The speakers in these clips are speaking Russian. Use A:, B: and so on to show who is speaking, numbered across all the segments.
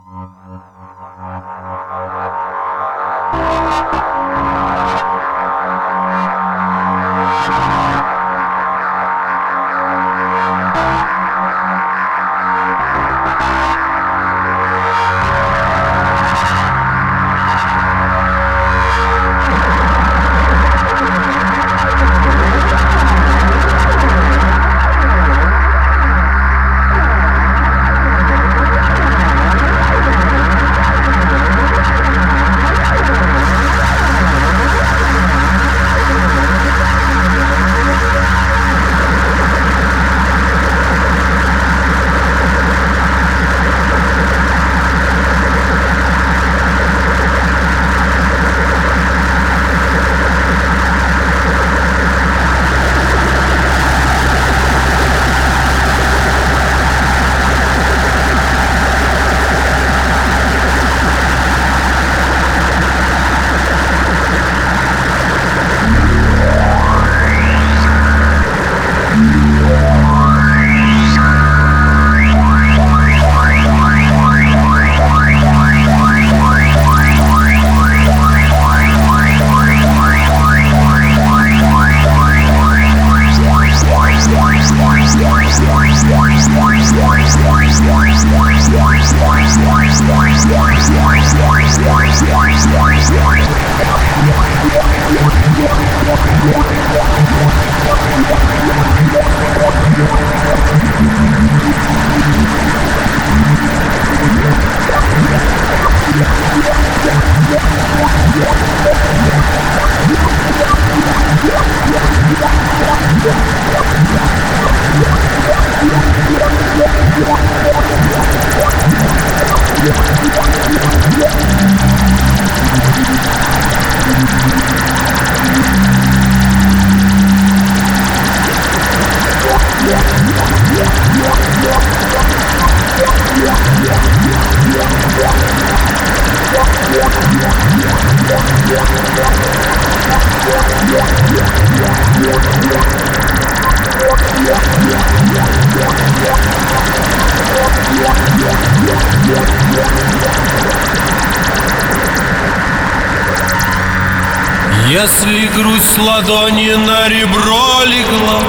A: Если грусть ладони на ребро легла,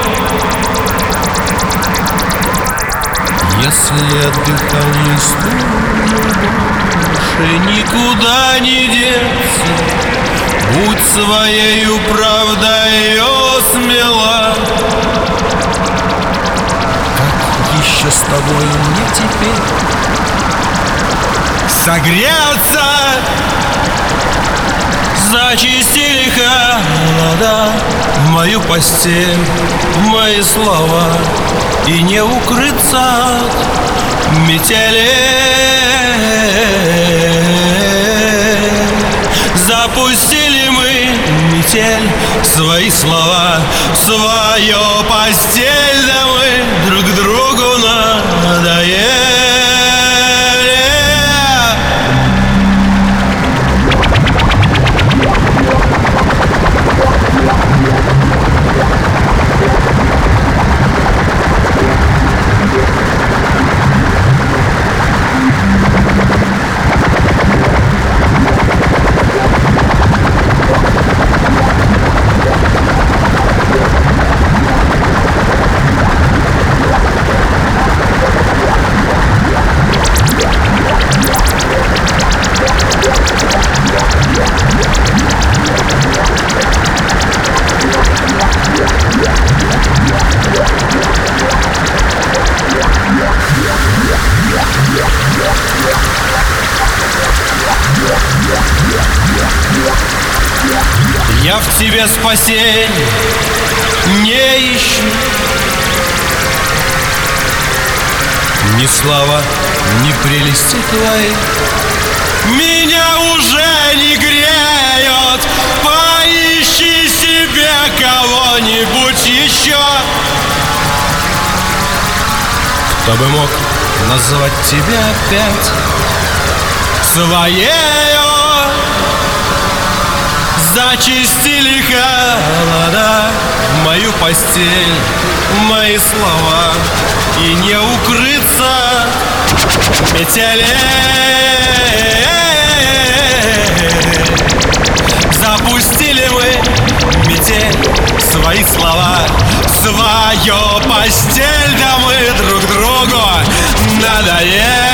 A: если от дыхания больше никуда не деться, будь своею правдою смела. Как еще с тобой мне теперь согреться? Зачистили холода в мою постель, в мои слова, и не укрыться от метели. Запустили мы метель, свои слова, свою постель, да мы друг другу надоели. Я в тебе спасенье не ищу, ни слова, ни прелести твои меня уже не греют. Поищи себе кого-нибудь еще, кто бы мог назвать тебя опять своею. Зачистили холода мою постель, мои слова, и не укрыться Метели. Запустили мы метель, свои слова, свою постель, да мы друг другу надоели.